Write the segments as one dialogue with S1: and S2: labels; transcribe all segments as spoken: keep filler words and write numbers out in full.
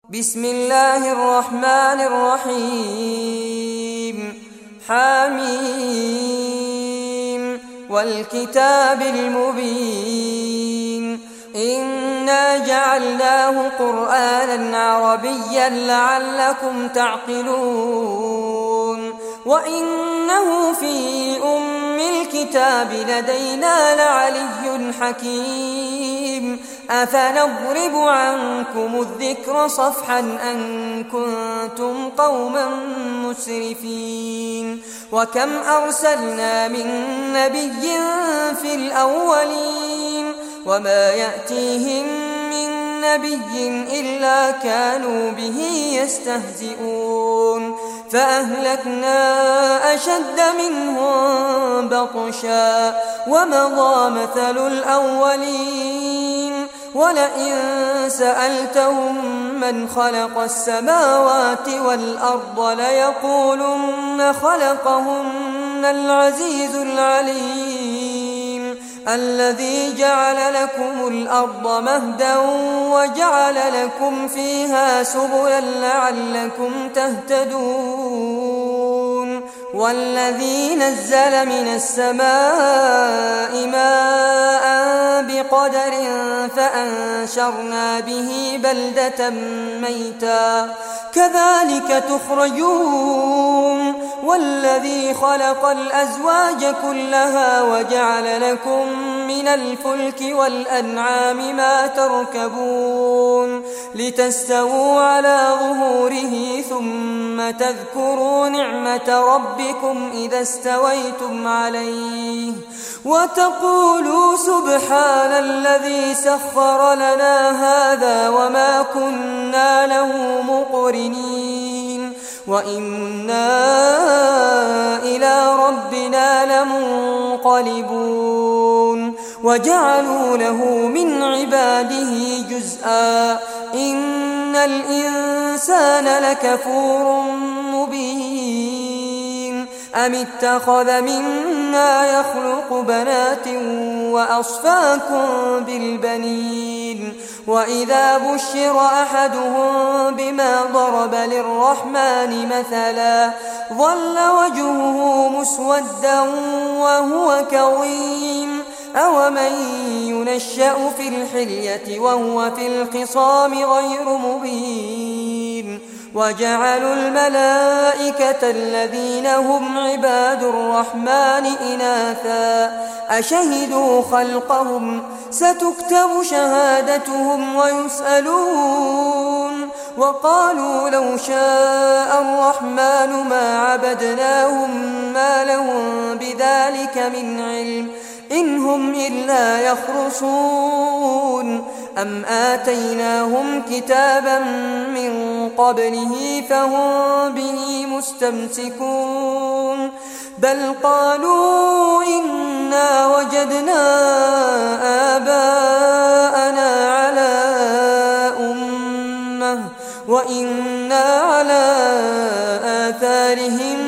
S1: بسم الله الرحمن الرحيم حميم والكتاب المبين إنا جعلناه قرآنا عربيا لعلكم تعقلون وإنه في أم الكتاب لدينا لعلي حكيم أفنضرب عنكم الذكر صفحا أن كنتم قوما مسرفين وكم أرسلنا من نبي في الأولين وما يأتيهم من نبي إلا كانوا به يستهزئون فأهلكنا أشد منهم بطشا ومضى مثل الأولين ولئن سألتهم من خلق السماوات والأرض ليقولن خلقهن العزيز العليم الذي جعل لكم الأرض مهدا وجعل لكم فيها سبلا لعلكم تهتدون والذي نزل من السماء ماء بقدر فأنشرنا به بلدة ميتا كذلك تخرجون والذي خلق الأزواج كلها وجعل لكم من الفلك والأنعام ما تركبون لتستووا على ظهوره ثم تذكروا نعمة ربكم إذا استويتم عليه وتقولوا سبحان الذي سخر لنا هذا وما كنا له مقرنين وإنا إلى ربنا لمنقلبون وجعلوا له من عباده جزءا إن الإنسان لكفور مبين أم اتخذ مما يخلق بنات وأصفاكم بالبنين وإذا بشر أحدهم بما ضرب للرحمن مثلا ظل وجهه مسودا وهو كظيم أومن ينشأ في الحلية وهو في الخصام غير مبين وجعلوا الملائكة الذين هم عباد الرحمن إناثا أشهدوا خلقهم ستكتب شهادتهم ويسألون وقالوا لو شاء الرحمن ما عبدناهم ما لهم بذلك من علم إن هم إلا يخرصون أم آتيناهم كتابا من قبله فهم به مستمسكون بل قالوا إنا وجدنا آباءنا على أمة وإنا على آثارهم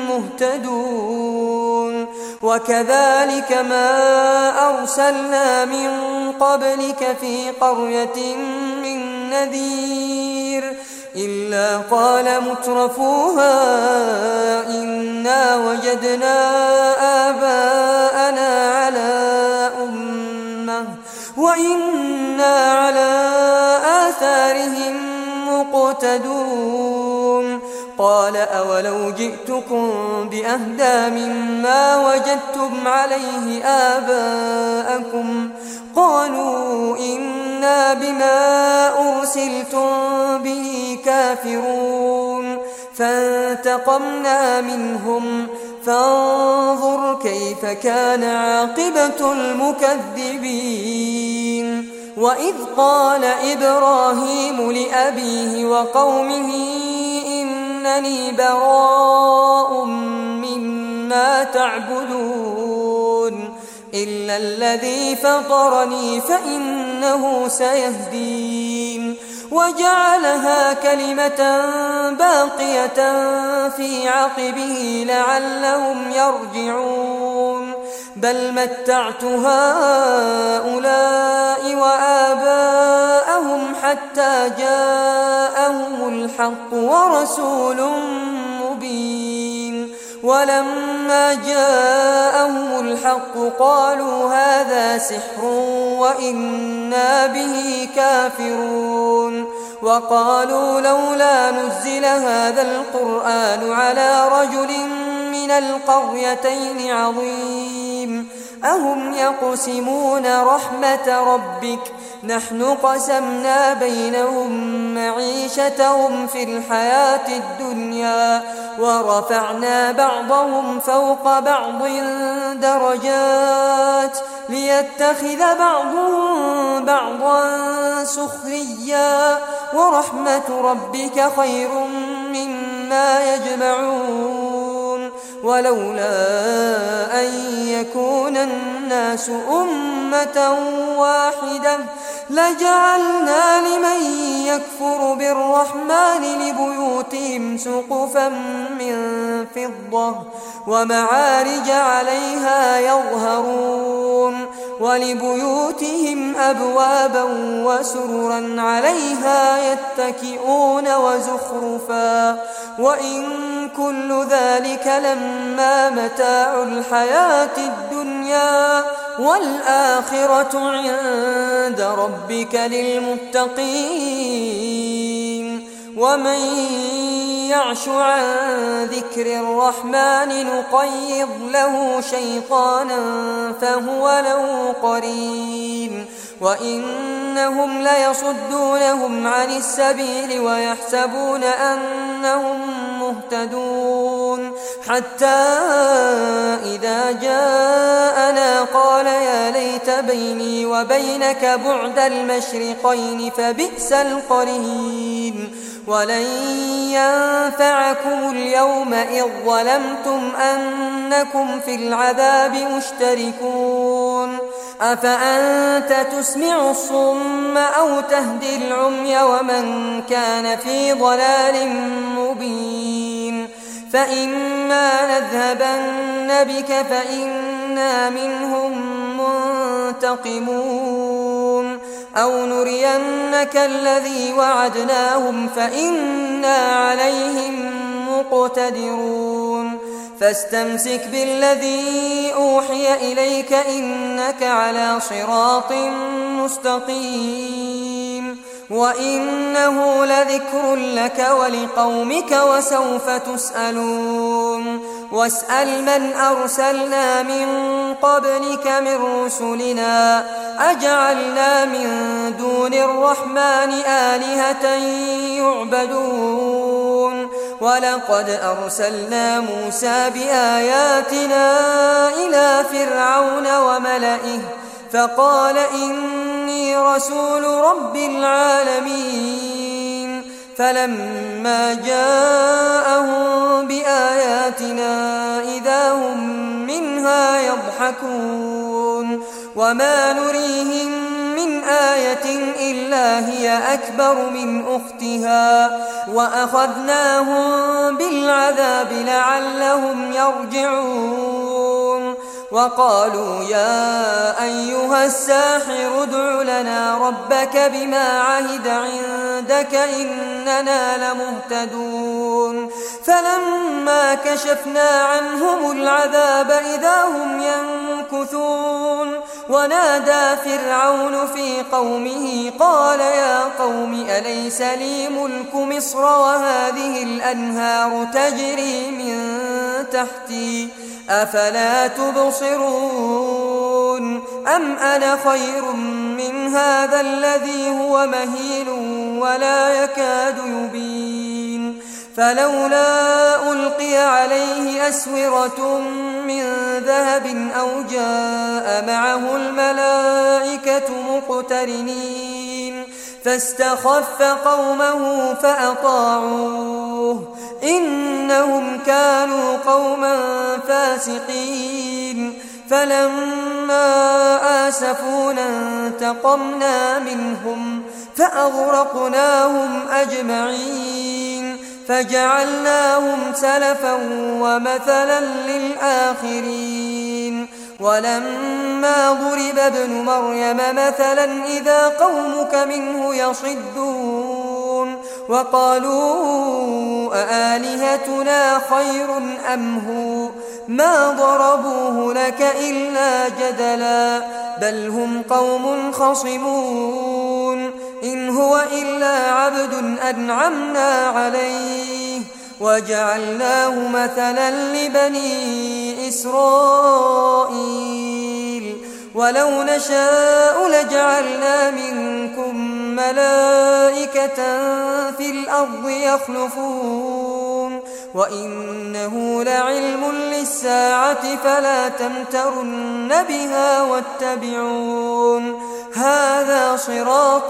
S1: مهتدون وكذلك ما أرسلنا من قبلك في قرية من نذير إلا قال مترفوها إنا وجدنا آباءنا على أمة وإنا على آثارهم مقتدون قال أولو جئتكم بأهدى مما وجدتم عليه آباءكم قالوا إنا بما أرسلتم به كافرون فانتقمنا منهم فانظر كيف كان عاقبة المكذبين وإذ قال إبراهيم لأبيه وقومه إنني براء مما تعبدون إلا الذي فطرني فإنه سيهدين وجعلها كلمة باقية في عقبه لعلهم يرجعون بل متعت هؤلاء وآباءهم حتى جاءهم الحق ورسول مبين. ولما جاءهم الحق قالوا هذا سحر وإنا به كافرون. وقالوا لولا نزل هذا القرآن على رجل من القريتين عظيم أهم يقسمون رحمة ربك نحن قسمنا بينهم معيشتهم في الحياة الدنيا ورفعنا بعضهم فوق بعض درجات ليتخذ بعضهم بعضا سخريا ورحمة ربك خير مما يجمعون. ولولا أن يكون الناس أمة واحدة لجعلنا لمن يكفر بالرحمن لبيوتهم سقفا من فضة ومعارج عليها يظهرون ولبيوتهم أبوابا وسررا عليها يتكئون وزخرفا وإن كل ذلك لما متاع الحياة الدنيا والآخرة عند ربك للمتقين. ومن يعش عن ذكر الرحمن نقيض له شيطانا فهو له قرين وإنهم ليصدونهم عن السبيل ويحسبون أنهم مهتدون حتى إذا جاءنا قال يا ليت بيني وبينك بعد المشرقين فبئس القرين. ولن ينفعكم اليوم إذ ظلمتم أنكم في العذاب مشتركون. أفأنت تسمع الصم أو تهدي العمي ومن كان في ضلال مبين. فإما نذهبن بك فإنا منهم منتقمون أو نرينك الذي وعدناهم فإنا عليهم مقتدرون. فاستمسك بالذي أوحي إليك إنك على صراط مستقيم وإنه لذكر لك ولقومك وسوف تسألون. واسأل من أرسلنا من قبلك من رسلنا أجعلنا من دون الرحمن آلهة يعبدون. ولقد أرسلنا موسى بآياتنا إلى فرعون وملئه فقال إني رسول رب العالمين. فلما جاءهم بآياتنا إذا هم منها يضحكون وما نريهم من آية إلا هي أكبر من أختها وأخذناهم بالعذاب لعلهم يرجعون. وقالوا يا أيها الساحر ادع لنا ربك بما عهد عندك إننا لمهتدون. فلما كشفنا عنهم العذاب إذا هم ينكثون. ونادى فرعون في قومه قال يا قوم أليس لي ملك مصر وهذه الأنهار تجري من تحتي أفلا تبصرون أم أنا خير من هذا الذي هو مهين ولا يكاد يبين. فلولا ألقي عليه أسورة من ذهب أو جاء معه الملائكة مقترنين فاستخف قومه فأطاعوه إنهم كانوا قوما فاسقين. فلما آسفونا انتقمنا منهم فأغرقناهم أجمعين فجعلناهم سلفا ومثلا للآخرين. ولما ضرب ابن مريم مثلا إذا قومك منه يصدون وقالوا أآلهتنا خير أم هو ما ضربوه لك إلا جدلا بل هم قوم خصمون إن هو إلا عبد أنعمنا عليه وجعلناه مثلا لبني إسرائيل ولو نشاء لجعلنا منكم ملائكة في الأرض يخلفون وإنه لعلم للساعة فلا تمترن بها واتبعون هذا صراط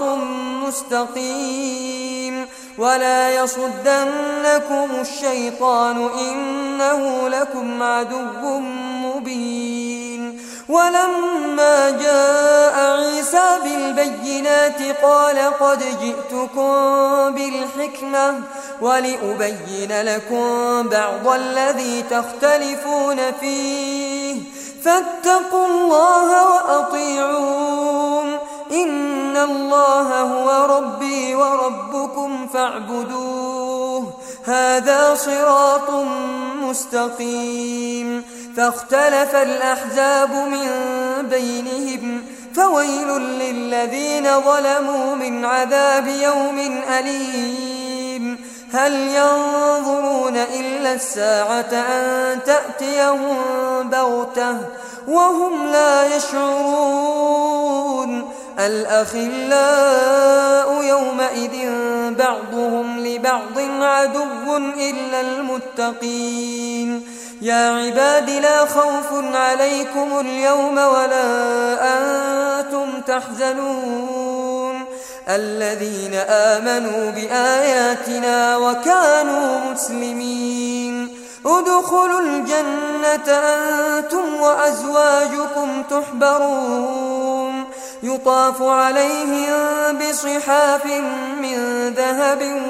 S1: مستقيم ولا يصدنكم الشيطان إنه لكم عدو مبين ولما جاء عيسى بالبينات قال قد جئتكم بالحكمة ولأبين لكم بعض الذي تختلفون فيه فاتقوا الله وأطيعون إن الله هو ربي وربكم فاعبدوه هذا صراط مستقيم فاختلف الأحزاب من بينهم فويل للذين ظلموا من عذاب يوم أليم هل ينظرون إلا الساعة أن تأتيهم بغتة وهم لا يشعرون الأخلاء يومئذ بعضهم لبعض عدو إلا المتقين يا عباد لا خوف عليكم اليوم ولا أنتم تحزنون الذين آمنوا بآياتنا وكانوا مسلمين ادخلوا الجنة أنتم وأزواجكم تحبرون يطاف عليهم بصحاف من ذهب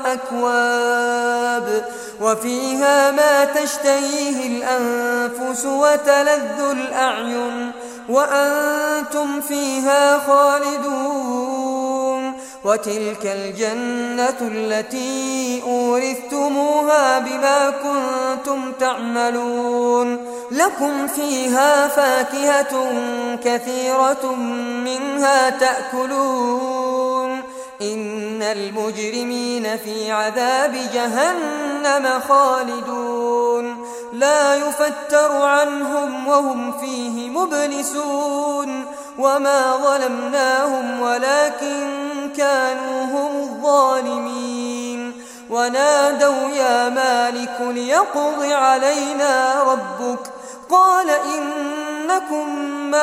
S1: وأكواب وفيها ما تشتهيه الأنفس وتلذ الأعين وأنتم فيها خالدون وتلك الجنة التي أورثتموها بما كنتم تعملون لكم فيها فاكهة كثيرة منها تأكلون إن المجرمين في عذاب جهنم خالدون لا يفتر عنهم وهم فيه مبلسون وما ظلمناهم ولكن كانوا هم الظالمين ونادوا يا مالك ليقض علينا ربك قال إنكم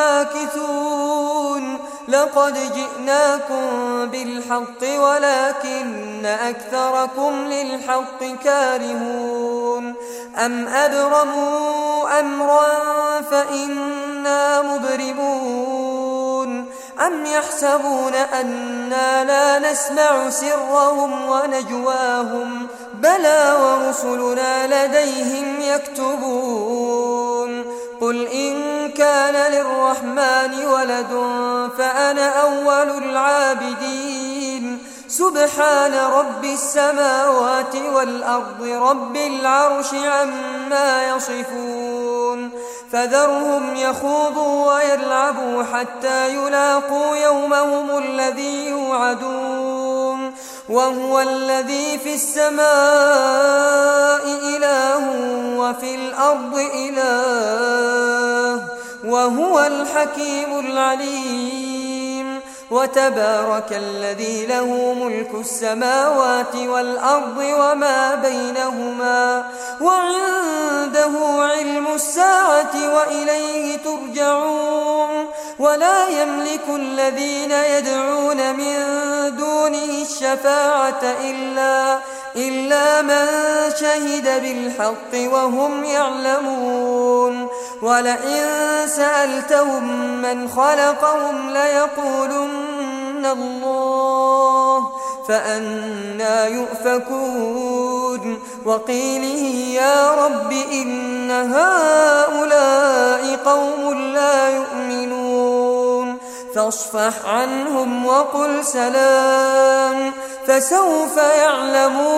S1: ماكثون لقد جئناكم بالحق ولكن أكثركم للحق كارهون أم أبرموا أمرا فإنا مبرمون أم يحسبون أنا لا نسمع سرهم ونجواهم بلى ورسلنا لديهم يكتبون قل إن كان للرحمن ولد فأنا أول العابدين سبحان رب السماوات والأرض رب العرش عما يصفون فذرهم يخوضوا ويلعبوا حتى يلاقوا يومهم الذي يوعدون وهو الذي في السماء إله وفي الأرض إله وهو الحكيم العليم وتبارك الذي له ملك السماوات والأرض وما بينهما وعنده علم الساعة وإليه ترجعون ولا يملك الذين يدعون من دونه الشفاعة إلا إلا من شهد بالحق وهم يعلمون ولئن سألتهم من خلقهم ليقولن الله فأنى يؤفكون وقيله يا رب إن هؤلاء قوم لا يؤمنون فاصفح عنهم وقل سلام فسوف يعلمون.